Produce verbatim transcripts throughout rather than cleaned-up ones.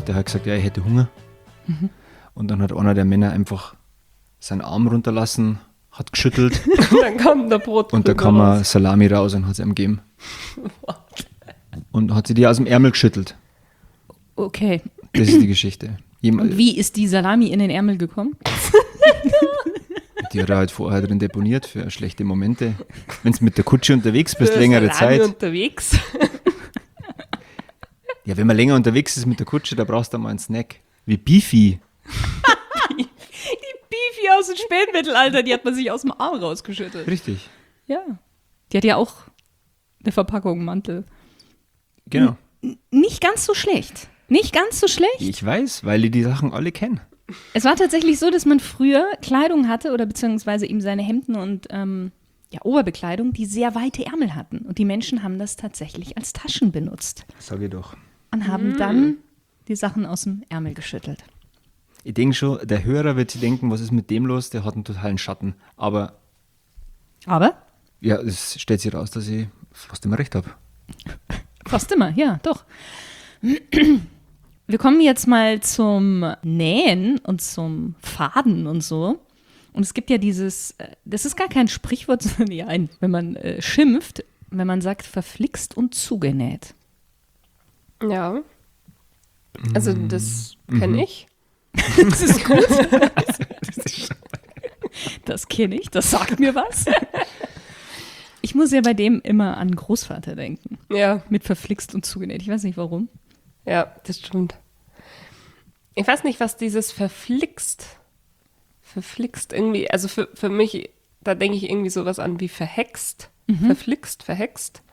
hat er halt gesagt, ja, ich hätte Hunger. Mhm. Und dann hat einer der Männer einfach seinen Arm runterlassen, hat geschüttelt. Und dann kam der Brot. Und da kam mal Salami raus und hat es ihm gegeben. Und hat sie die aus dem Ärmel geschüttelt. Okay. Das ist die Geschichte. Jemand, und wie ist die Salami in den Ärmel gekommen? Die hat er halt vorher drin deponiert für schlechte Momente. Wenn du mit der Kutsche unterwegs bist, für längere Salami Zeit. unterwegs. Ja, wenn man länger unterwegs ist mit der Kutsche, da brauchst du mal einen Snack. Wie Beefy. die Beefy aus dem Spätmittelalter, die hat man sich aus dem Arm rausgeschüttet. Richtig. Ja. Die hat ja auch eine Verpackung, Mantel. Genau. N- nicht ganz so schlecht. Nicht ganz so schlecht. Ich weiß, weil die die Sachen alle kennen. Es war tatsächlich so, dass man früher Kleidung hatte oder beziehungsweise eben seine Hemden und ähm, ja, Oberbekleidung, die sehr weite Ärmel hatten. Und die Menschen haben das tatsächlich als Taschen benutzt. Sag ich doch. Und haben mm. dann die Sachen aus dem Ärmel geschüttelt. Ich denke schon, der Hörer wird sich denken, was ist mit dem los? Der hat einen totalen Schatten. Aber Aber? Ja, es stellt sich raus, dass ich fast immer recht habe. Fast immer, ja, doch. Wir kommen jetzt mal zum Nähen und zum Faden und so. Und es gibt ja dieses, das ist gar kein Sprichwort, sondern ja ein, wenn man äh, schimpft, wenn man sagt, verflixt und zugenäht. Ja. Also das kenne Mhm. ich. Das ist gut. Das kenne ich, das sagt mir was. Ich muss ja bei dem immer an Großvater denken. Ja. Mit verflixt und zugenäht. Ich weiß nicht warum. Ja, das stimmt. Ich weiß nicht, was dieses verflixt, verflixt irgendwie, also für, für mich, da denke ich irgendwie sowas an wie verhext, mhm. verflixt, verhext.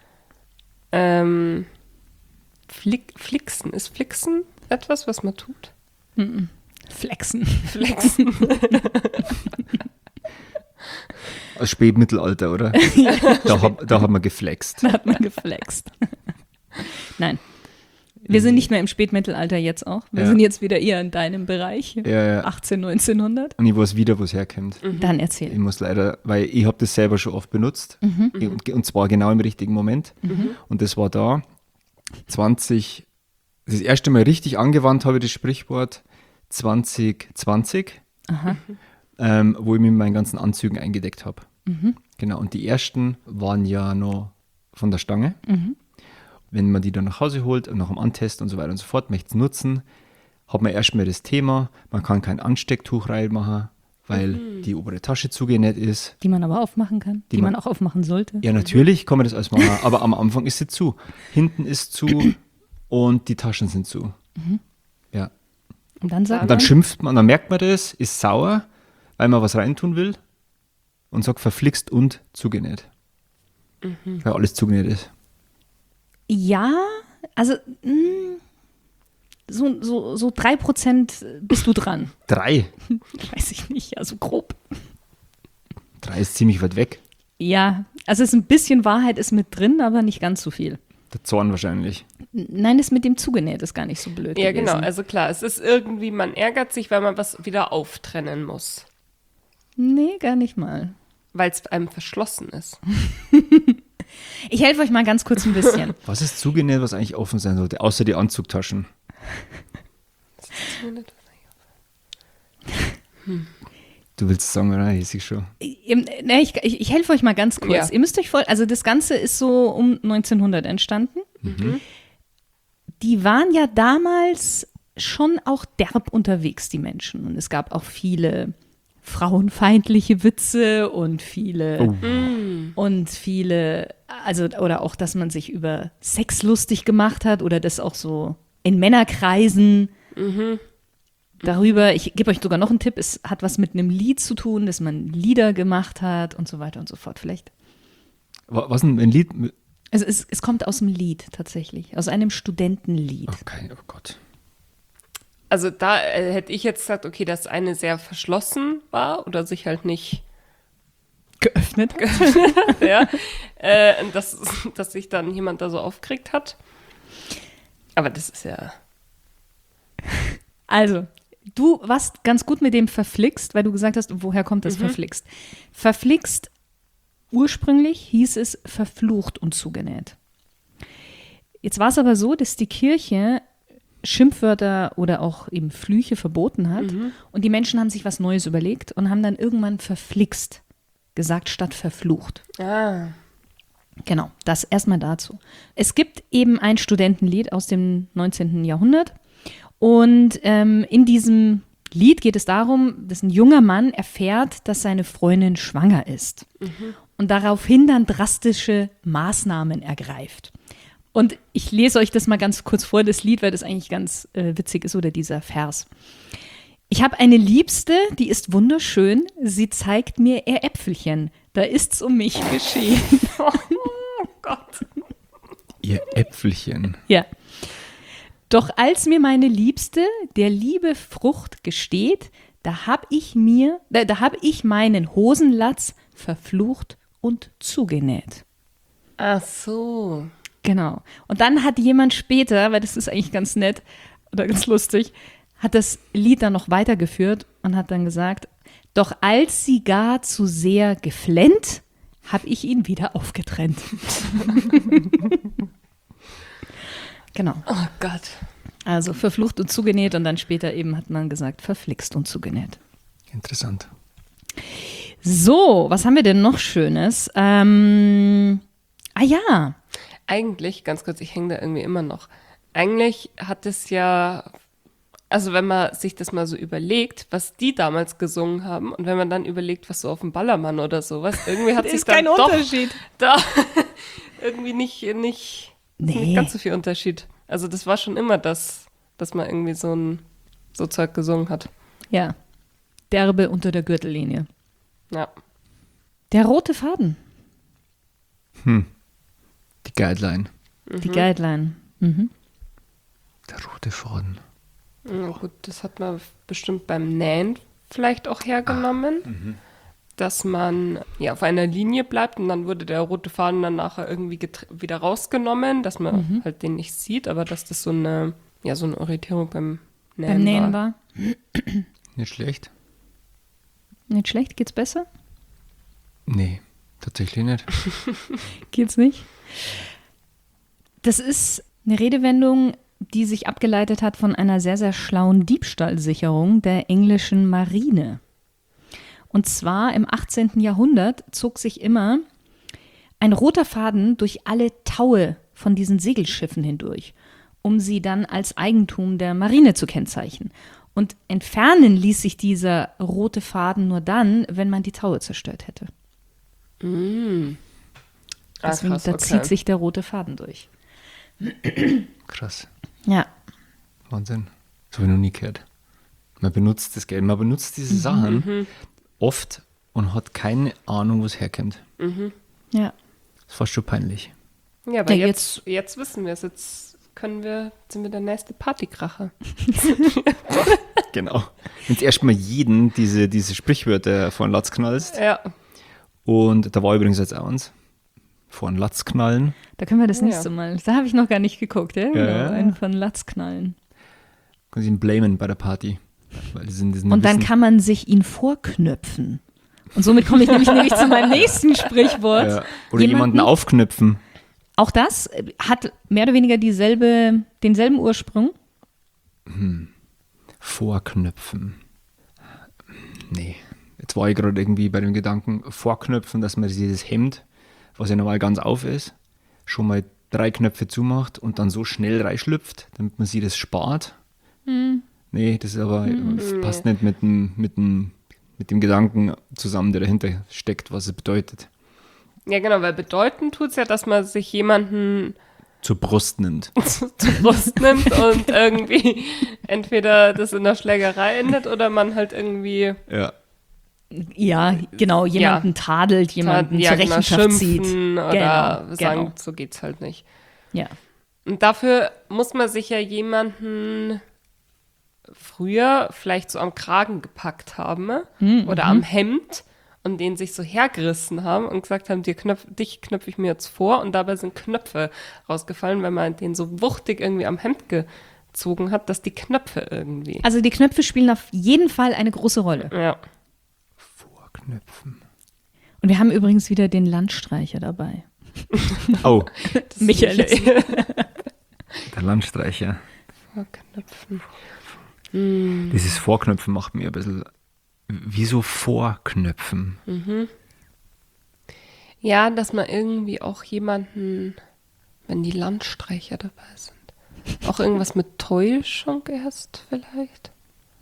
Ähm, flick, flixen, ist flixen etwas, was man tut? Mhm. Flexen. Flexen. Aus Spätmittelalter, oder? da, hab, da hat man geflext. Da hat man geflext. Nein. Wir sind nicht mehr im Spätmittelalter jetzt auch. Wir Ja. sind jetzt wieder eher in deinem Bereich. Ja, ja. achtzehn, neunzehnhundert. Und ich weiß wieder, wo es herkommt. Mhm. Dann Ich erzähl. muss leider, weil ich habe das selber schon oft benutzt. Mhm. Und, und zwar genau im richtigen Moment. Mhm. Und das war da zwanzig, das erste Mal richtig angewandt habe ich das Sprichwort zwanzig zwanzig, Aha. ähm, wo ich mich mit meinen ganzen Anzügen eingedeckt habe. Mhm. Genau, und die ersten waren ja noch von der Stange. Mhm. Wenn man die dann nach Hause holt und nach dem Antesten und so weiter und so fort, möchte es nutzen, hat man erstmal das Thema, man kann kein Anstecktuch reinmachen, weil mhm. die obere Tasche zugenäht ist. Die man aber aufmachen kann, die, Die man, man- auch aufmachen sollte. Ja, natürlich kann man das alles machen, aber am Anfang ist sie zu. Hinten ist zu und die Taschen sind zu. Ja. Und dann sagt Und dann man, schimpft man, dann merkt man das, ist sauer, weil man was reintun will und sagt verflixt und zugenäht. Weil alles zugenäht ist. ja, also mh, so, so, so drei Prozent bist du dran. Drei. Weiß ich nicht, also grob. Drei ist ziemlich weit weg. Ja, also es ist ein bisschen Wahrheit ist mit drin, aber nicht ganz so viel. Der Zorn wahrscheinlich. Nein, das mit dem zugenäht ist gar nicht so blöd Ja, gewesen. genau. Also klar, es ist irgendwie, man ärgert sich, weil man was wieder auftrennen muss. Nee, gar nicht mal. Weil es einem verschlossen ist. Ich helfe euch mal ganz kurz ein bisschen. Was ist zugenäht, was eigentlich offen sein sollte, außer die Anzugtaschen? Du willst sagen, oder? Ich sehe schon. Ihr- ne, ich, ich, ich helfe euch mal ganz kurz. Ja. Ihr müsst euch voll, also das Ganze ist so um neunzehnhundert entstanden. Die waren ja damals schon auch derb unterwegs, die Menschen. Und es gab auch viele frauenfeindliche Witze und viele Oh. und viele, also oder auch, dass man sich über Sex lustig gemacht hat oder das auch so in Männerkreisen darüber, ich gebe euch sogar noch einen Tipp, es hat was mit einem Lied zu tun, dass man Lieder gemacht hat und so weiter und so fort. Vielleicht. Wa- Was denn ein Lied? mit- Also es, es kommt aus dem Lied tatsächlich, aus einem Studentenlied. Okay, oh Gott. Also da äh, hätte ich jetzt gesagt, okay, dass eine sehr verschlossen war oder sich halt nicht Geöffnet. ja, äh, dass, dass sich dann jemand da so aufgeregt hat. Aber das ist ja... Also, du warst ganz gut mit dem verflixt, weil du gesagt hast, woher kommt das verflixt? Verflixt, ursprünglich hieß es verflucht und zugenäht. Jetzt war es aber so, dass die Kirche Schimpfwörter oder auch eben Flüche verboten hat. Mhm. Und die Menschen haben sich was Neues überlegt und haben dann irgendwann verflixt gesagt statt verflucht. Ah. Genau, das erstmal dazu. Es gibt eben ein Studentenlied aus dem neunzehnten Jahrhundert und ähm, in diesem Lied geht es darum, dass ein junger Mann erfährt, dass seine Freundin schwanger ist mhm. und daraufhin dann drastische Maßnahmen ergreift. Und ich lese euch das mal ganz kurz vor, das Lied, weil das eigentlich ganz äh, witzig ist, oder dieser Vers. Ich habe eine Liebste, die ist wunderschön, sie zeigt mir ihr Äpfelchen, da ist's um mich geschehen. Oh Gott. Ihr Äpfelchen. Ja. Doch als mir meine Liebste der liebe Frucht gesteht, da hab ich mir, da, da hab ich meinen Hosenlatz verflucht und zugenäht. Ach so. Genau. Und dann hat jemand später, weil das ist eigentlich ganz nett oder ganz lustig, hat das Lied dann noch weitergeführt und hat dann gesagt, doch als sie gar zu sehr geflennt, hab ich ihn wieder aufgetrennt. Genau. Oh Gott. Also verflucht und zugenäht und dann später eben hat man gesagt, verflixt und zugenäht. Interessant. So, was haben wir denn noch Schönes? Ähm, ah ja. Eigentlich, ganz kurz, ich hänge da irgendwie immer noch. Eigentlich hat es ja, also wenn man sich das mal so überlegt, was die damals gesungen haben und wenn man dann überlegt, was so auf dem Ballermann oder sowas, irgendwie hat sich ist dann kein doch Unterschied. da irgendwie nicht, nicht, Nee. nicht ganz so viel Unterschied. Also das war schon immer das, dass man irgendwie so ein so Zeug gesungen hat. Ja. Derbe unter der Gürtellinie. Ja. Der rote Faden. Die Guideline. Die Guideline. Mhm. Der rote Faden. Ja, gut, das hat man bestimmt beim Nähen vielleicht auch hergenommen, dass man ja auf einer Linie bleibt und dann wurde der rote Faden dann nachher irgendwie getr- wieder rausgenommen, dass man halt den nicht sieht, aber dass das so eine, ja, so eine Orientierung beim Nähen, Beim Nähen war. war. Nicht schlecht? Nicht schlecht, geht's besser? Nee, tatsächlich nicht. Geht's nicht? Das ist eine Redewendung, die sich abgeleitet hat von einer sehr, sehr schlauen Diebstahlsicherung der englischen Marine. Und zwar im achtzehnten Jahrhundert zog sich immer ein roter Faden durch alle Taue von diesen Segelschiffen hindurch, um sie dann als Eigentum der Marine zu kennzeichnen. Und entfernen ließ sich dieser rote Faden nur dann, wenn man die Taue zerstört hätte. Mm. Ah, Deswegen, krass, da okay. zieht sich der rote Faden durch. Krass. Ja. Wahnsinn. Das habe ich noch nie gehört. Man benutzt das Geld, man benutzt diese Sachen oft und hat keine Ahnung, wo es herkommt. Ja. Das ist fast schon peinlich. Ja, aber Ja, jetzt, jetzt wissen wir es. Jetzt können wir, sind wir der nächste Partykracher. Genau. Wenn du erstmal jeden diese, diese Sprichwörter vor den Latz knallst. Ja. Und da war übrigens jetzt auch uns. Vor den Latz knallen. Da können wir das Ja. nächste Mal. Da habe ich noch gar nicht geguckt, ja? Genau, ja. einen von Latz knallen. Können sie ihn blamen bei der Party. Weil die sind, die sind Und dann wissen- kann man sich ihn vorknöpfen. Und somit komme ich nämlich, nämlich zu meinem nächsten Sprichwort. ja. Oder jemanden aufknüpfen. Auch das äh, hat mehr oder weniger dieselbe, denselben Ursprung. Vorknöpfen. Nee. Jetzt war ich gerade irgendwie bei dem Gedanken, vorknöpfen, dass man dieses Hemd, was ja normal ganz auf ist, schon mal drei Knöpfe zumacht und dann so schnell reinschlüpft, damit man sich das spart. Nee, das ist aber passt nicht mit dem, mit, dem, mit dem Gedanken zusammen, der dahinter steckt, was es bedeutet. Ja, genau, weil bedeuten tut es ja, dass man sich jemanden Zur Brust nimmt. zur Brust nimmt und irgendwie entweder das in der Schlägerei endet oder man halt irgendwie Ja. Ja, genau, jemanden Ja. tadelt, jemanden ja, zur genau, Rechenschaft zieht. schimpfen oder Genau, sagen, genau. so geht's halt nicht. Ja. Und dafür muss man sich ja jemanden früher vielleicht so am Kragen gepackt haben ne? Mhm, oder am Hemd und den sich so hergerissen haben und gesagt haben, dir knöpf, dich knöpfe ich mir jetzt vor und dabei sind Knöpfe rausgefallen, weil man den so wuchtig irgendwie am Hemd gezogen hat, dass die Knöpfe irgendwie. Also die Knöpfe spielen auf jeden Fall eine große Rolle. Ja. Vorknöpfen. Und wir haben übrigens wieder den Landstreicher dabei. Oh, Das Michael. Michael. der Landstreicher. Vorknöpfen. Dieses Vorknöpfen macht mir ein bisschen. Wieso Vorknöpfen? Ja, dass man irgendwie auch jemanden, wenn die Landstreicher dabei sind, auch irgendwas mit Täuschung erst vielleicht.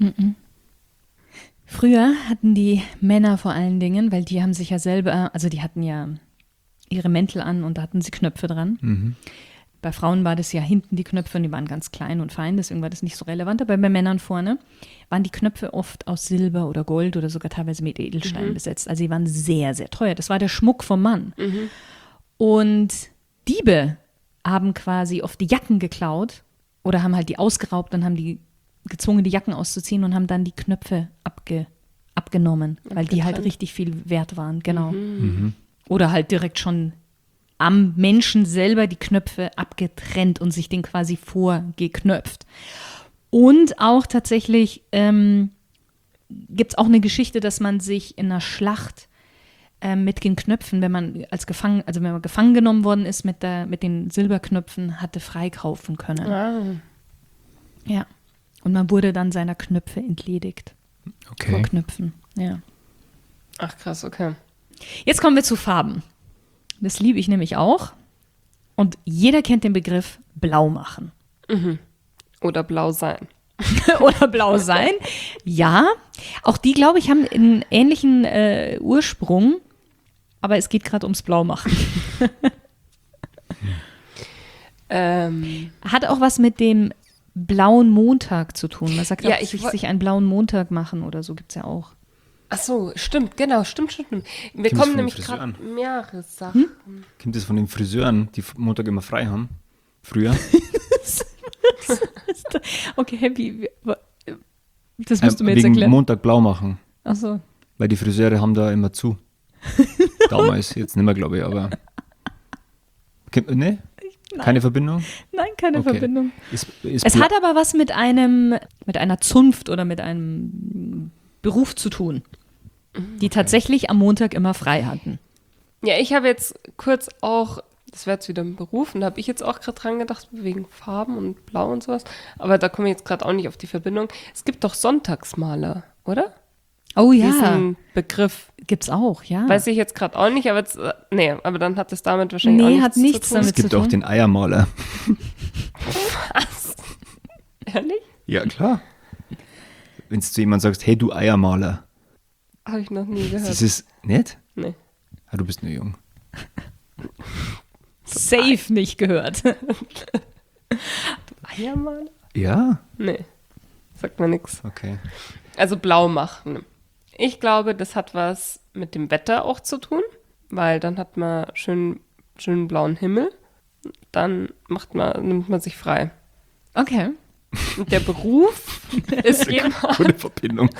Früher hatten die Männer vor allen Dingen, weil die haben sich ja selber, also die hatten ja ihre Mäntel an und da hatten sie Knöpfe dran. Mhm. Bei Frauen war das ja hinten die Knöpfe und die waren ganz klein und fein, deswegen war das nicht so relevant. Aber bei Männern vorne waren die Knöpfe oft aus Silber oder Gold oder sogar teilweise mit Edelsteinen Mhm. besetzt. Also die waren sehr, sehr teuer. Das war der Schmuck vom Mann. Und Diebe haben quasi oft die Jacken geklaut oder haben halt die ausgeraubt und haben die gezwungen, die Jacken auszuziehen und haben dann die Knöpfe abge, abgenommen, weil die halt Abgetrennt. richtig viel wert waren. Genau. Mhm. Oder halt direkt schon am Menschen selber die Knöpfe abgetrennt und sich den quasi vorgeknöpft. Und auch tatsächlich ähm, gibt es auch eine Geschichte, dass man sich in einer Schlacht ähm, mit den Knöpfen, wenn man als gefangen, also wenn man gefangen genommen worden ist mit, der, mit den Silberknöpfen, hatte freikaufen können. Ah. Ja. Und man wurde dann seiner Knöpfe entledigt. Okay. Vor Knöpfen. Ja. Ach krass, okay. Jetzt kommen wir zu Farben. Das liebe ich nämlich auch. Und jeder kennt den Begriff blau machen. Oder blau sein. Oder blau sein. Ja, auch die, glaube ich, haben einen ähnlichen äh, Ursprung. Aber es geht gerade ums Blau machen. Ähm, Hat auch was mit dem blauen Montag zu tun. Man sagt Ja, auch, ich sich, woll- sich einen blauen Montag machen oder so gibt es ja auch. ach so, stimmt, genau, stimmt, stimmt. stimmt. Wir Kommt's kommen von nämlich Friseuren? gerade mehrere Sachen. Kommt das von den Friseuren, die Montag immer frei haben? Früher? Okay, wie, wie, das musst du mir Ähm, jetzt wegen erklären. Montag blau machen. Ach so. Weil die Friseure haben da immer zu. Damals, jetzt nicht mehr, glaube ich, aber. Kennt- Ne? Keine Verbindung? Nein, keine Okay. Verbindung. Ist, ist Es bla- hat aber was mit einem, mit einer Zunft oder mit einem Beruf zu tun, die tatsächlich am Montag immer frei hatten. Ja, ich habe jetzt kurz auch, das wäre jetzt wieder ein Beruf, und da habe ich jetzt auch gerade dran gedacht, wegen Farben und Blau und sowas. Aber da komme ich jetzt gerade auch nicht auf die Verbindung. Es gibt doch Sonntagsmaler, oder? Oh ja, Diesen Begriff. gibt's auch, ja. Weiß ich jetzt gerade auch nicht, aber jetzt, äh, nee, aber dann hat es damit wahrscheinlich Nee, auch hat nichts nichts zu tun. damit es gibt zu auch tun. den Eiermaler. Ehrlich? Ja, klar. Wenn du zu jemandem sagst, hey, du Eiermaler. Habe ich noch nie gehört. Das ist nett? Nee. Ah, du bist nur jung. Safe nicht gehört. Eiermaler? Ja? Nee. Sagt mir nichts. Okay. Also blau machen. Ich glaube, das hat was mit dem Wetter auch zu tun, weil dann hat man schön, schönen blauen Himmel. Dann macht man, nimmt man sich frei. Okay. Und der Beruf ist jemand, Gute Verbindung.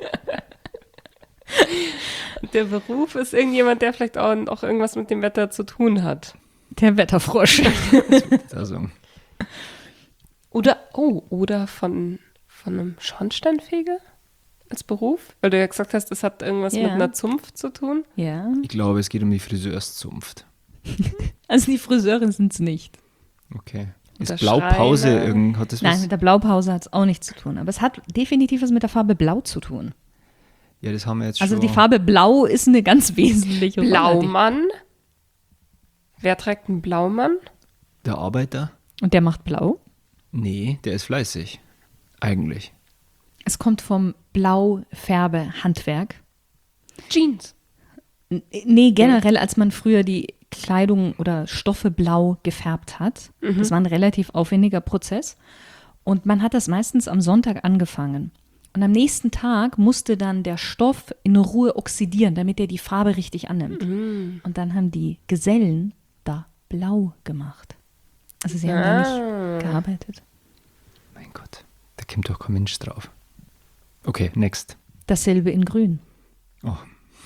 der Beruf ist irgendjemand, der vielleicht auch, auch irgendwas mit dem Wetter zu tun hat. Der Wetterfrosch. Also, Oder, oh, oder von, von einem Schornsteinfeger als Beruf? Weil du ja gesagt hast, es hat irgendwas Ja. mit einer Zunft zu tun. Ja. ich glaube, es geht um die Friseurszunft. Also die Friseurin sind es nicht. Okay. Oder Ist Blaupause Schreiner. irgend, hat das was? Nein, mit der Blaupause hat es auch nichts zu tun. Aber es hat definitiv was mit der Farbe Blau zu tun. Ja, das haben wir jetzt Also schon. die Farbe Blau ist eine ganz wesentliche Rolle. Blaumann. Wer trägt einen Blaumann? Der Arbeiter? Und der macht Blau. Nee, der ist fleißig. Eigentlich. Es kommt vom Blaufärbe-Handwerk. Jeans. N- Nee, generell, als man früher die Kleidung oder Stoffe blau gefärbt hat. Das war ein relativ aufwendiger Prozess. Und man hat das meistens am Sonntag angefangen. Und am nächsten Tag musste dann der Stoff in Ruhe oxidieren, damit er die Farbe richtig annimmt. Und dann haben die Gesellen da blau gemacht. Also sie haben da nicht gearbeitet. Mein Gott. Da kommt doch kein Mensch drauf. Okay, next. Dasselbe in grün. Oh.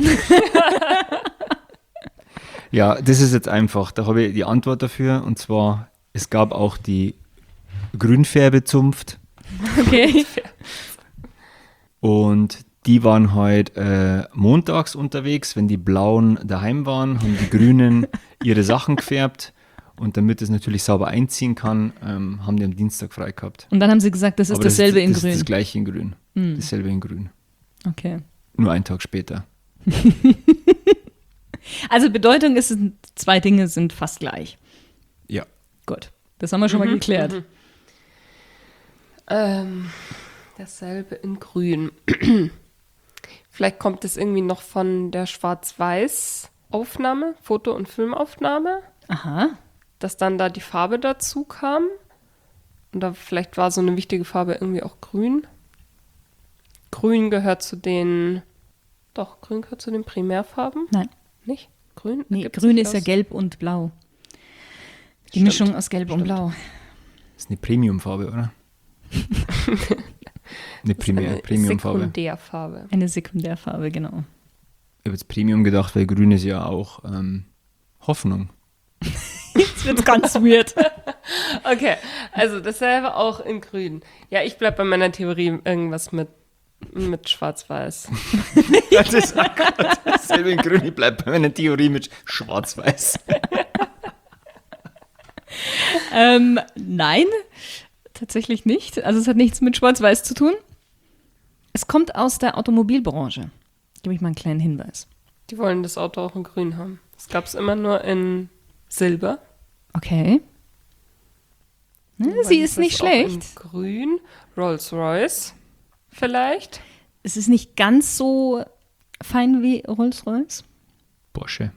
Ja, das ist jetzt einfach. Da habe ich die Antwort dafür. Und zwar, es gab auch die Grünfärbezunft. Okay. Und die waren halt äh, montags unterwegs, wenn die Blauen daheim waren, haben die Grünen ihre Sachen gefärbt Und damit es natürlich sauber einziehen kann, ähm, haben die am Dienstag frei gehabt. Und dann haben sie gesagt, das ist Aber dasselbe das, in das grün. ist das gleiche in grün. Hm. Dasselbe in grün. Okay. Nur einen Tag später. Also Bedeutung ist, zwei Dinge sind fast gleich. Ja. Gut, das haben wir schon Mhm, mal geklärt. mhm. Ähm, dasselbe in grün. Vielleicht kommt es irgendwie noch von der Schwarz-Weiß-Aufnahme, Foto- und Filmaufnahme, Aha. dass dann da die Farbe dazu kam. Und da vielleicht war so eine wichtige Farbe irgendwie auch grün. Grün gehört zu den, doch, grün gehört zu den Primärfarben. Nein, Nicht? Grün? nee, Gibt's grün nicht ist ja aus- gelb und blau. Die Stimmt, Mischung aus gelb und stimmt. blau. Das ist eine Premiumfarbe, oder? Eine Primär, Eine Premiumfarbe. Sekundärfarbe. Eine Sekundärfarbe, genau. Ich habe jetzt Premium gedacht, weil grün ist ja auch ähm, Hoffnung. Jetzt wird's ganz weird. Okay, also dasselbe auch in grün. Ja, ich bleib bei meiner Theorie irgendwas mit, mit Schwarz-Weiß. Das ist dasselbe in grün. Ich bleibe bei meiner Theorie mit Schwarz-Weiß. ähm, nein, tatsächlich nicht. Also es hat nichts mit Schwarz-Weiß zu tun. Es kommt aus der Automobilbranche. Gebe ich mal einen kleinen Hinweis. Die wollen das Auto auch in grün haben. Das gab es immer nur in Silber. Okay. Ne, Wollen sie ist das nicht auch in schlecht. grün. Rolls-Royce vielleicht. Es ist nicht ganz so fein wie Rolls-Royce. Porsche.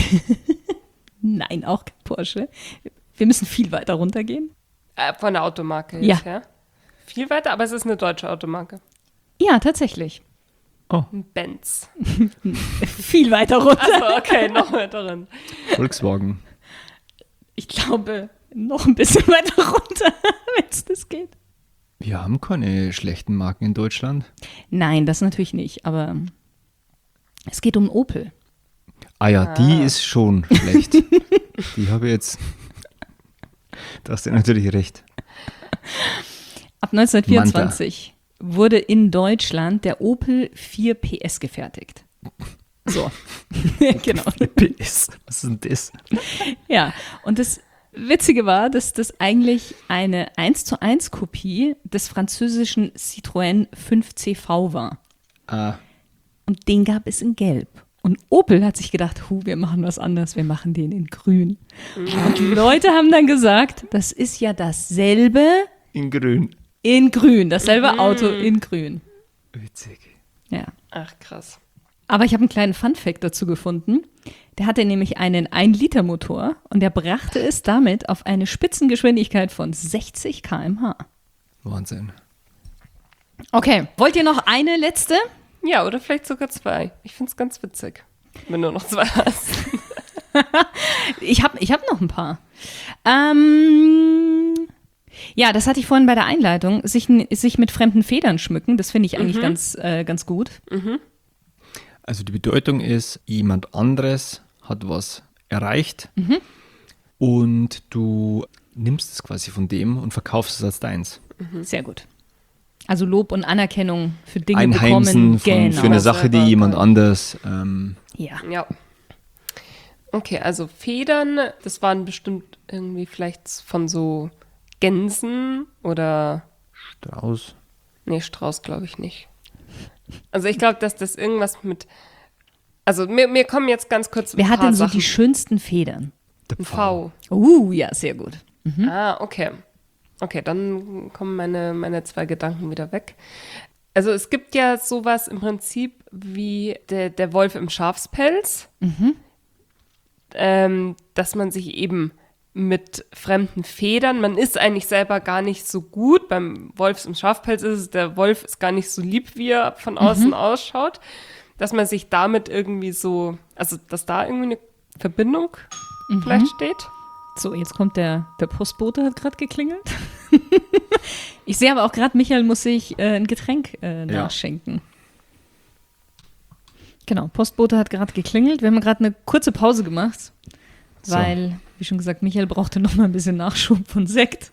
Nein, auch kein Porsche. Wir müssen viel weiter runtergehen. Äh, von der Automarke Ja. jetzt, ja. Viel weiter, aber es ist eine deutsche Automarke. Ja, tatsächlich. Oh, Ein Benz. Viel weiter runter. Achso, okay, noch weiter drin. Volkswagen. Ich glaube, noch ein bisschen weiter runter, wenn es das geht. Wir haben keine schlechten Marken in Deutschland. Nein, das natürlich nicht, aber es geht um Opel. Ah ja, die ist schon schlecht. Die habe ich jetzt. Da hast du natürlich recht. Ab neunzehnhundertvierundzwanzig wurde in Deutschland der Opel vier P S gefertigt. So, genau. P S. Was ist denn das? Ja, und das Witzige war, dass das eigentlich eine eins zu eins Kopie des französischen Citroën fünf C V war. Ah, Und den gab es in Gelb. Und Opel hat sich gedacht, hu, wir machen was anderes, wir machen den in Grün. Und die Leute haben dann gesagt, das ist ja dasselbe in grün. in Grün, dasselbe Auto in Grün. Witzig. Ja. Ach, krass. Aber ich habe einen kleinen Funfact dazu gefunden. Der hatte nämlich einen ein Liter Motor und der brachte es damit auf eine Spitzengeschwindigkeit von sechzig Kilometer pro Stunde. Wahnsinn. Okay, wollt ihr noch eine letzte? Ja, oder vielleicht sogar zwei. Ich finde es ganz witzig, wenn du noch zwei hast. Ich habe ich hab noch ein paar. Ähm, ja, das hatte ich vorhin bei der Einleitung. Sich, sich mit fremden Federn schmücken, das finde ich eigentlich ganz, äh, ganz gut. Also die Bedeutung ist, jemand anderes hat was erreicht und du nimmst es quasi von dem und verkaufst es als deins. Sehr gut. Also Lob und Anerkennung für Dinge Einheimsen bekommen. von, Genau. für eine Sache, die Selber jemand geil. anders ähm, Ja. Ja. Okay, also Federn, das waren bestimmt irgendwie vielleicht von so Gänsen oder, Strauß. nee, Strauß glaube ich nicht. Also ich glaube, dass das irgendwas mit, also mir, mir kommen jetzt ganz kurz ein Wer hat paar denn so Sachen. die schönsten Federn? Der Ein V. Uh, ja, sehr gut. Ah, okay. Okay, dann kommen meine, meine zwei Gedanken wieder weg. Also es gibt ja sowas im Prinzip wie der, der Wolf im Schafspelz, ähm, dass man sich eben mit fremden Federn, man ist eigentlich selber gar nicht so gut. Beim Wolf im Schafpelz ist es, der Wolf ist gar nicht so lieb, wie er von außen ausschaut, dass man sich damit irgendwie so, also dass da irgendwie eine Verbindung vielleicht steht. So, jetzt kommt der, der Postbote, hat gerade geklingelt. Ich sehe aber auch gerade, Michael muss sich äh, ein Getränk äh, nachschenken. Genau, Postbote hat gerade geklingelt. Wir haben gerade eine kurze Pause gemacht, So. weil, wie schon gesagt, Michael brauchte noch mal ein bisschen Nachschub von Sekt.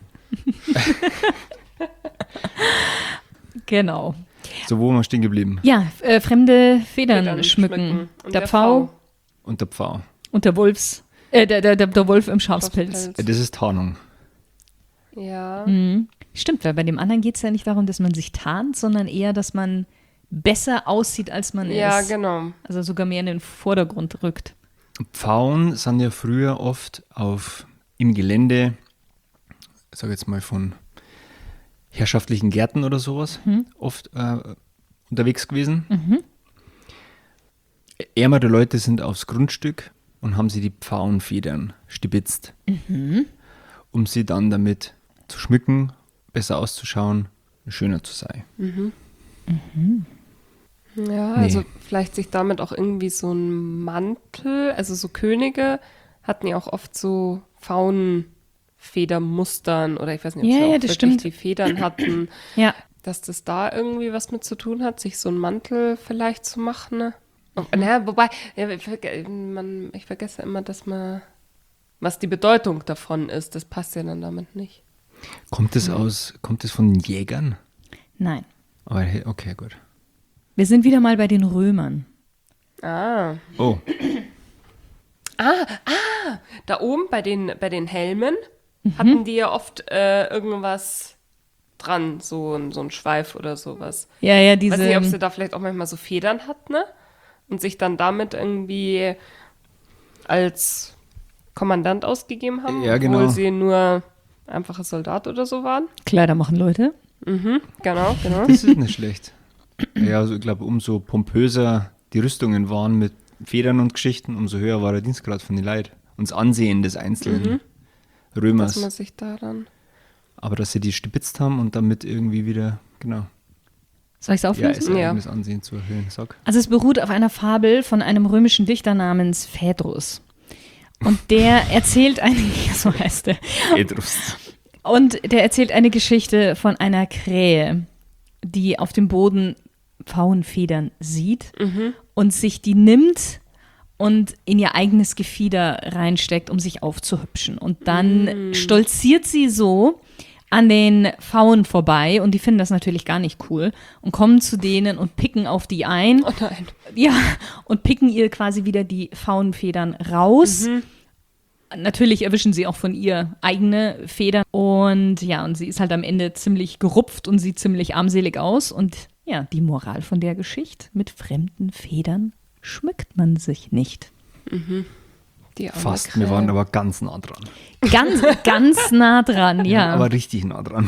Genau. So, wo waren wir stehen geblieben? Ja, äh, fremde Federn, Federn schmücken. schmücken. Und Der, der Pfau V. Und der Pfau. und der Wolfs Äh, der, der, der Wolf im Schafspelz. Schafspelz. Das ist Tarnung. Ja. Mhm. Stimmt, weil bei dem anderen geht es ja nicht darum, dass man sich tarnt, sondern eher, dass man besser aussieht, als man Ja, ist. genau. Also sogar mehr in den Vordergrund rückt. Pfauen sind ja früher oft auf im Gelände, ich sage jetzt mal von herrschaftlichen Gärten oder sowas, Mhm. oft äh, unterwegs gewesen. Mhm. Ärmere Leute sind aufs Grundstück und haben sie die Pfauenfedern stibitzt, Mhm. um sie dann damit zu schmücken, besser auszuschauen, schöner zu sein. Ja, Nee. also vielleicht sich damit auch irgendwie so ein Mantel, also so Könige hatten ja auch oft so Faunenfedermustern oder ich weiß nicht, ob Ja, sie ja, auch das wirklich stimmt. die Federn hatten, Ja. dass das da irgendwie was mit zu tun hat, sich so einen Mantel vielleicht zu machen. Ne? Und, naja, wobei, ja, ich, verge man, ich vergesse immer, dass man, was die Bedeutung davon ist, das passt ja dann damit nicht. Kommt es aus, kommt es von den Jägern? Nein. Aber hey, okay, gut. Wir sind wieder mal bei den Römern. Ah. Oh, Da oben bei den, bei den Helmen hatten die ja oft äh, irgendwas dran, so, ein- so ein Schweif oder sowas. Ja, ja, Ich diese. weiß nicht, ob sie da vielleicht auch manchmal so Federn hat, ne? Und sich dann damit irgendwie als Kommandant ausgegeben haben, Ja, genau. obwohl sie nur einfache Soldat oder so waren. Kleider machen Leute. Mhm, genau, genau. das ist nicht schlecht. Ja, also ich glaube, umso pompöser die Rüstungen waren mit Federn und Geschichten, umso höher war der Dienstgrad von den Leuten. Und das Ansehen des einzelnen Dass Römers. man sich da dann... Aber dass sie die stibitzt haben und damit irgendwie wieder, genau, Soll ich es ja, auflösen? ihr Ja. eigenes Ansehen zu erhöhen. Sag. Also es beruht auf einer Fabel von einem römischen Dichter namens Phaedrus. Und der erzählt eine, so heißt er, Edrus. und der erzählt eine Geschichte von einer Krähe, die auf dem Boden Pfauenfedern sieht und sich die nimmt und in ihr eigenes Gefieder reinsteckt, um sich aufzuhübschen. Und dann stolziert sie so an den Pfauen vorbei und die finden das natürlich gar nicht cool und kommen zu denen und picken auf die ein. Oh nein. Ja, und picken ihr quasi wieder die Pfauenfedern raus. Natürlich erwischen sie auch von ihr eigene Federn. Und ja, und sie ist halt am Ende ziemlich gerupft und sieht ziemlich armselig aus. Und ja, die Moral von der Geschichte: Mit fremden Federn schmückt man sich nicht. Die arme Fast, Krähe. wir waren aber ganz nah dran. Ganz, ganz nah dran, ja. Aber richtig nah dran.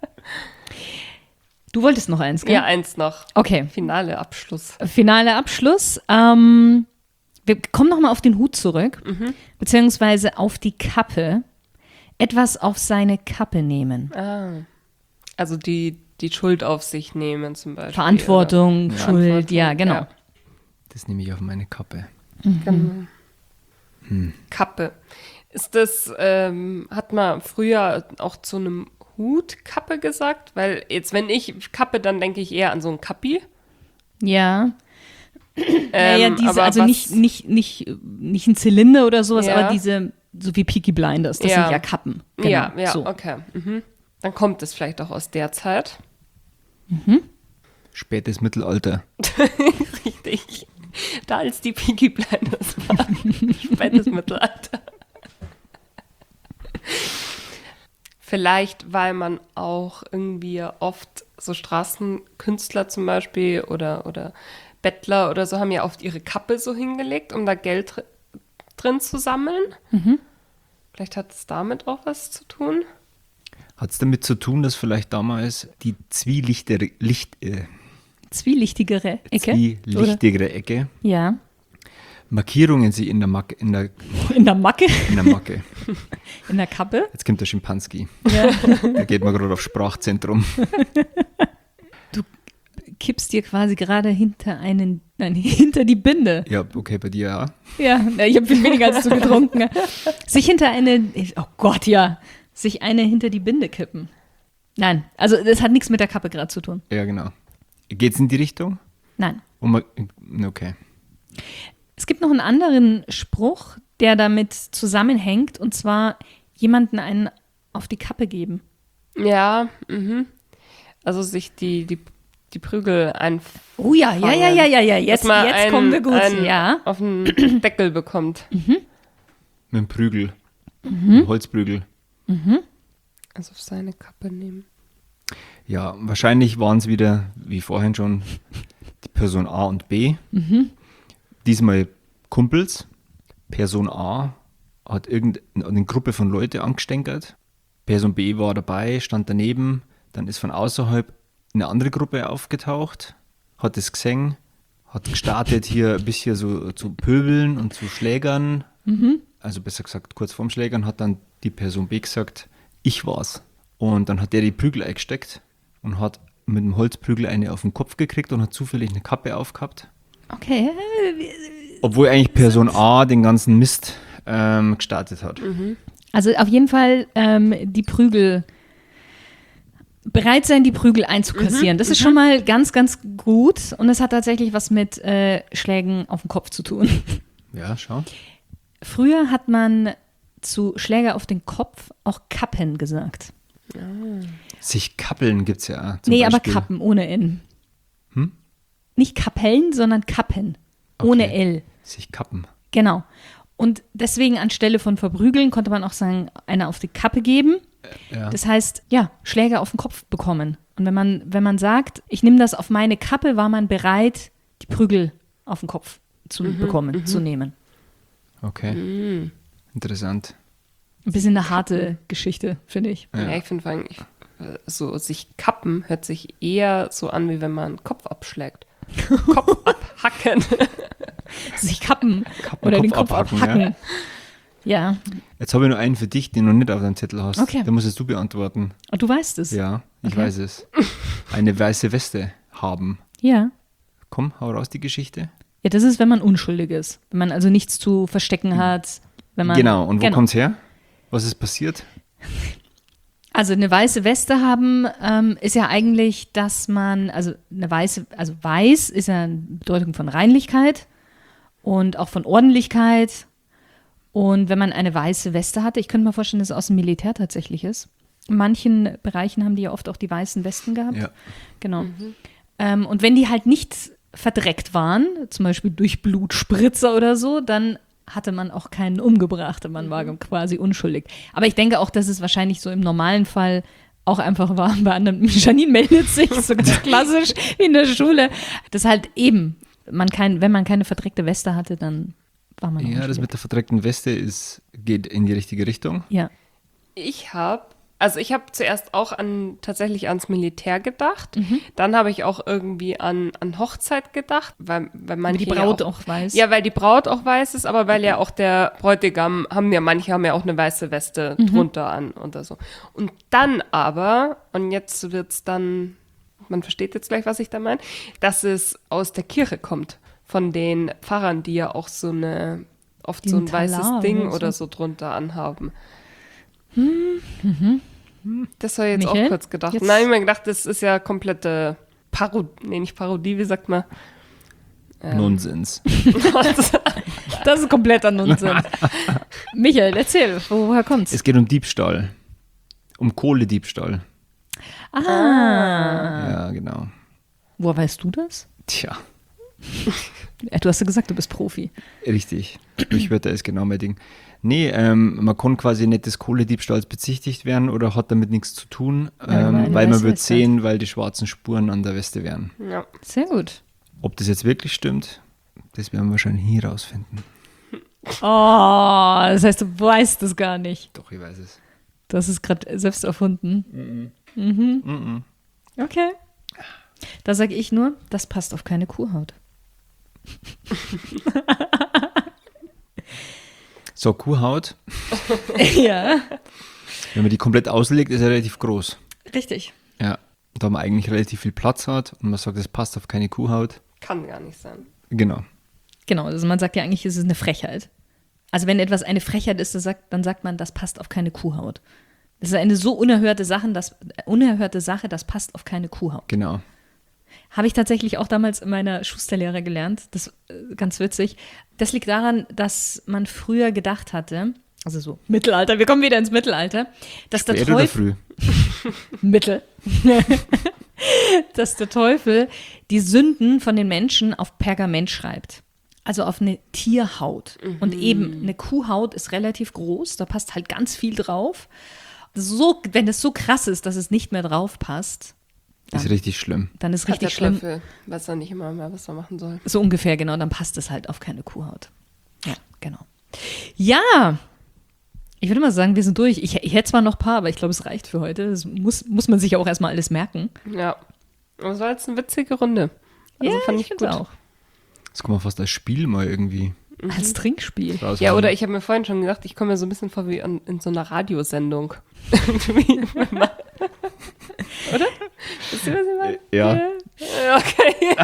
Du wolltest noch eins, gell? Ja, eins noch. Okay, Finale Abschluss. finaler Abschluss. Ähm, wir kommen nochmal auf den Hut zurück, beziehungsweise auf die Kappe. Etwas auf seine Kappe nehmen. Ah. Also die, die Schuld auf sich nehmen zum Beispiel. Verantwortung, oder- Schuld, Verantwortung, ja, genau. ja. Das nehme ich auf meine Kappe. Genau. Kappe. Ist das, ähm, hat man früher auch zu einem Hut Kappe gesagt? Weil jetzt, wenn ich Kappe, dann denke ich eher an so ein Kappi. Ja. Ähm, naja, diese, aber also was- nicht, nicht, nicht, nicht ein Zylinder oder sowas, Ja. aber diese, so wie Peaky Blinders, das Ja. sind ja Kappen. Genau, ja, ja, so. okay. Mhm. Dann kommt es vielleicht auch aus der Zeit. Spätes Mittelalter. Richtig. Da als die Peaky Blinders waren. Spätes Mittelalter. Vielleicht, weil man auch irgendwie oft so Straßenkünstler zum Beispiel oder, oder Bettler oder so haben ja oft ihre Kappe so hingelegt, um da Geld dr- drin zu sammeln. Vielleicht hat es damit auch was zu tun. Hat es damit zu tun, dass vielleicht damals die zwielichtere, Licht, äh, Zwielichtigere Ecke. Oder? zwielichtigere Ecke Ja. Markierungen sie in der, Mac, in der, In der Macke, in der Macke. in der Kappe. Jetzt kommt der Schimpanski. Ja. Da geht man gerade auf Sprachzentrum. Kippst dir quasi gerade hinter einen, nein, hinter die Binde. Ja, okay, bei dir ja. Ja, na, ich habe viel weniger als du getrunken. Sich hinter eine, oh Gott, ja, sich eine hinter die Binde kippen. Nein, also das hat nichts mit der Kappe gerade zu tun. Ja, genau. Geht's in die Richtung? Nein. Und man, okay. Es gibt noch einen anderen Spruch, der damit zusammenhängt, und zwar jemanden einen auf die Kappe geben. Ja, mhm. Also sich die, die, die Prügel einfach. Oh ja, ja, ja, ja, ja, ja, jetzt, Dass man jetzt einen- kommen wir gut, einen ja. auf den Deckel bekommt. Mit dem Prügel. Mhm. Mit dem Holzprügel. Also auf seine Kappe nehmen. Ja, wahrscheinlich waren es wieder, wie vorhin schon, die Person A und B. Mhm. Diesmal Kumpels. Person A hat irgendeine Gruppe von Leuten angestänkert. Person B war dabei, stand daneben. Dann ist von außerhalb eine andere Gruppe aufgetaucht, hat es gesehen, hat gestartet hier ein bisschen so zu pöbeln und zu schlägern. Mhm. Also besser gesagt, kurz vorm Schlägern hat dann die Person B gesagt, ich war's. Und dann hat der die Prügel eingesteckt und hat mit dem Holzprügel eine auf den Kopf gekriegt und hat zufällig eine Kappe aufgehabt. Okay. Obwohl eigentlich Person A den ganzen Mist ähm, gestartet hat. Also auf jeden Fall ähm, die Prügel, bereit sein, die Prügel einzukassieren. Das ist schon mal ganz, ganz gut. Und es hat tatsächlich was mit äh, Schlägen auf den Kopf zu tun. Ja, schau. Früher hat man zu Schläger auf den Kopf auch Kappen gesagt. Sich kappeln gibt's ja. Zum Nee, Beispiel. aber Kappen ohne N. Hm? Nicht Kapellen, sondern Kappen. Ohne Okay. L. Sich kappen. Genau. Und deswegen anstelle von verprügeln konnte man auch sagen, einer auf die Kappe geben. Ja. Das heißt, ja, Schläge auf den Kopf bekommen. Und wenn man, wenn man sagt, ich nehme das auf meine Kappe, war man bereit, die Prügel auf den Kopf zu bekommen, zu nehmen. Okay. Interessant. Ein bisschen eine harte Geschichte, finde ich. Ja, Ja. ich finde vor allem, ich, so sich kappen hört sich eher so an, wie wenn man einen Kopf abschlägt. Kopf abhacken. Sich kappen, Kappen, oder Kopf den Kopf abhacken, abhacken. Ja. Jetzt habe ich noch einen für dich, den du noch nicht auf deinem Zettel hast. Okay. Den musst du beantworten. Und du weißt es. Ja, ich Okay. weiß es. Eine weiße Weste haben. Ja. Komm, hau raus die Geschichte. Ja, das ist, wenn man unschuldig ist. Wenn man also nichts zu verstecken hat. Wenn man, Genau, und wo kommt's her? Was ist passiert? Also eine weiße Weste haben ähm, ist ja eigentlich, dass man, also eine weiße, also weiß ist ja eine Bedeutung von Reinlichkeit und auch von Ordentlichkeit. Und wenn man eine weiße Weste hatte, ich könnte mir vorstellen, dass es aus dem Militär tatsächlich ist. In manchen Bereichen haben die ja oft auch die weißen Westen gehabt. Ja. Genau. Ähm, und wenn die halt nicht verdreckt waren, zum Beispiel durch Blutspritzer oder so, dann hatte man auch keinen umgebracht. Man war quasi unschuldig. Aber ich denke auch, dass es wahrscheinlich so im normalen Fall auch einfach war. Bei anderen, Janine meldet sich, so ganz klassisch wie in der Schule. Das halt eben, man kein, wenn man keine verdreckte Weste hatte, dann war man Ja, das unschuldig. mit der verdreckten Weste ist, geht in die richtige Richtung. Ja. Ich habe, also ich habe zuerst auch an tatsächlich ans Militär gedacht. Mhm. Dann habe ich auch irgendwie an, an Hochzeit gedacht, weil, weil Wie manche die Braut ja auch, weiß. Ja, weil die Braut auch weiß ist, aber weil ja auch der Bräutigam, haben ja manche haben ja auch eine weiße Weste Mhm. drunter an oder so. Und dann aber, und jetzt wird's dann, man versteht jetzt gleich, was ich da meine, dass es aus der Kirche kommt. Von den Pfarrern, die ja auch so eine, oft so Diesen ein weißes Talar Ding oder so. oder so drunter anhaben. Das habe ich jetzt Michael? auch kurz gedacht. Jetzt- Nein, ich habe mir gedacht, das ist ja komplette Parodie, nee, nicht Parodie, wie sagt man? Nonsens. Das ist kompletter Nonsens. Michael, erzähl, woher kommt's? Es geht um Diebstahl. Um Kohlediebstahl. Ah. Ja, genau. Woher weißt du das? Tja, Ja, du hast ja gesagt, du bist Profi. richtig. Durchwörter ist genau mein Ding. Nee, ähm, man kann quasi nicht des Kohlediebstahls bezichtigt werden oder hat damit nichts zu tun, Weil man eine ähm, weil man weiße wird Weste hat. sehen, weil die schwarzen Spuren an der Weste wären. Ja. Sehr gut. Ob das jetzt wirklich stimmt, das werden wir wahrscheinlich nie rausfinden. Oh, das heißt, du weißt es gar nicht. Doch, ich weiß es. Du hast es gerade selbst erfunden. Mhm. Okay. Da sage ich nur, das passt auf keine Kuhhaut. So, Kuhhaut, Ja. wenn man die komplett auslegt, ist er relativ groß. Richtig. Ja, da man eigentlich relativ viel Platz hat und man sagt, das passt auf keine Kuhhaut. Kann gar nicht sein. Genau. Genau, also man sagt ja eigentlich, es ist eine Frechheit. Also wenn etwas eine Frechheit ist, das sagt, dann sagt man, das passt auf keine Kuhhaut. Das ist eine so unerhörte Sache, das, unerhörte Sache, das passt auf keine Kuhhaut. Genau. Habe ich tatsächlich auch damals in meiner Schusterlehre gelernt. Das ist äh, ganz witzig. Das liegt daran, dass man früher gedacht hatte, also so Mittelalter, wir kommen wieder ins Mittelalter, dass der Spät oder Teufel, früh? Mittel, dass der Teufel die Sünden von den Menschen auf Pergament schreibt. Also auf eine Tierhaut. Mhm. Und eben, eine Kuhhaut ist relativ groß, da passt halt ganz viel drauf. So, wenn es so krass ist, dass es nicht mehr drauf passt, dann, ist richtig schlimm. Dann ist Hat richtig der schlimm. Teufel, weiß er nicht immer mehr, was er machen soll. So ungefähr, genau, dann passt es halt auf keine Kuhhaut. Ja, genau. Ja, ich würde mal sagen, wir sind durch. Ich, ich hätte zwar noch ein paar, aber ich glaube, es reicht für heute. Das muss, muss man sich auch erstmal alles merken. Ja, das war jetzt eine witzige Runde. Also ja, fand ich, ich gut. auch. Das kann man fast als Spiel mal irgendwie Als Trinkspiel. raushauen. Ja, oder ich habe mir vorhin schon gesagt, ich komme mir so ein bisschen vor wie an, in so einer Radiosendung. Oder? Wisst ihr, was ich meine? Ja. Ja, okay.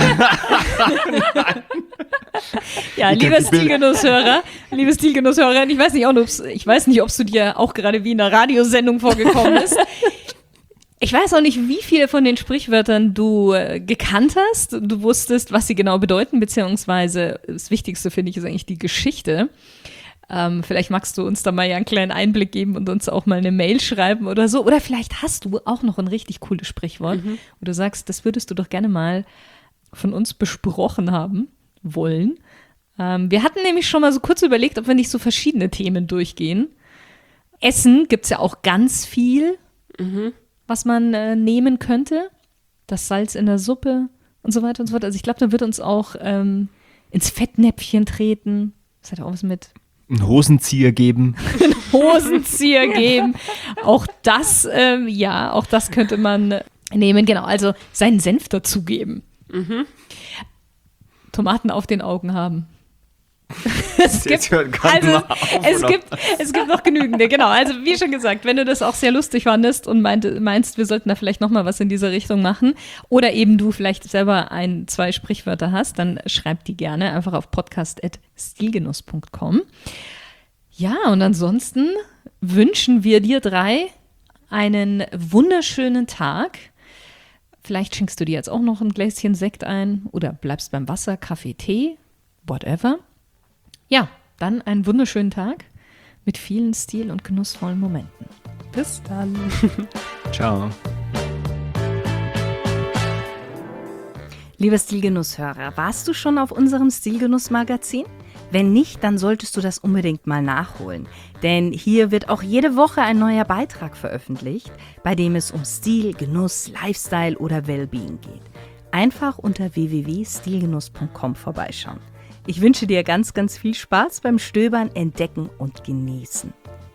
Ja, lieber Stilgenusshörer, liebe Stilgenusshörer, ich weiß nicht, auch, ob's, ich weiß nicht, ob du dir auch gerade wie in einer Radiosendung vorgekommen bist. Ich weiß auch nicht, wie viele von den Sprichwörtern du äh, gekannt hast. Du wusstest, was sie genau bedeuten, beziehungsweise das Wichtigste, finde ich, ist eigentlich die Geschichte. Ähm, vielleicht magst du uns da mal ja einen kleinen Einblick geben und uns auch mal eine Mail schreiben oder so. Oder vielleicht hast du auch noch ein richtig cooles Sprichwort, mhm. wo du sagst, das würdest du doch gerne mal von uns besprochen haben wollen. Ähm, wir hatten nämlich schon mal so kurz überlegt, ob wir nicht so verschiedene Themen durchgehen. Essen gibt es ja auch ganz viel, mhm. was man äh, nehmen könnte. Das Salz in der Suppe und so weiter und so fort. Also ich glaube, da wird uns auch ähm, ins Fettnäpfchen treten. Das hat auch was mit einen Hosenzieher geben. einen Hosenzieher geben. Auch das, ähm, ja, auch das könnte man nehmen. Genau, also seinen Senf dazugeben. Mhm. Tomaten auf den Augen haben. Es gibt, also, es, gibt, es gibt noch genügende, genau. Also wie schon gesagt, wenn du das auch sehr lustig fandest und meint, meinst, wir sollten da vielleicht noch mal was in dieser Richtung machen oder eben du vielleicht selber ein, zwei Sprichwörter hast, dann schreib die gerne einfach auf podcast at stilgenuss punkt com. Ja, und ansonsten wünschen wir dir drei einen wunderschönen Tag. Vielleicht schenkst du dir jetzt auch noch ein Gläschen Sekt ein oder bleibst beim Wasser, Kaffee, Tee, whatever. Ja, dann einen wunderschönen Tag mit vielen stil- und genussvollen Momenten. Bis dann. Ciao. Lieber Stilgenusshörer, warst du schon auf unserem Stilgenuss-Magazin? Wenn nicht, dann solltest du das unbedingt mal nachholen. Denn hier wird auch jede Woche ein neuer Beitrag veröffentlicht, bei dem es um Stil, Genuss, Lifestyle oder Wellbeing geht. Einfach unter w w w punkt stilgenuss punkt com vorbeischauen. Ich wünsche dir ganz, ganz viel Spaß beim Stöbern, Entdecken und Genießen.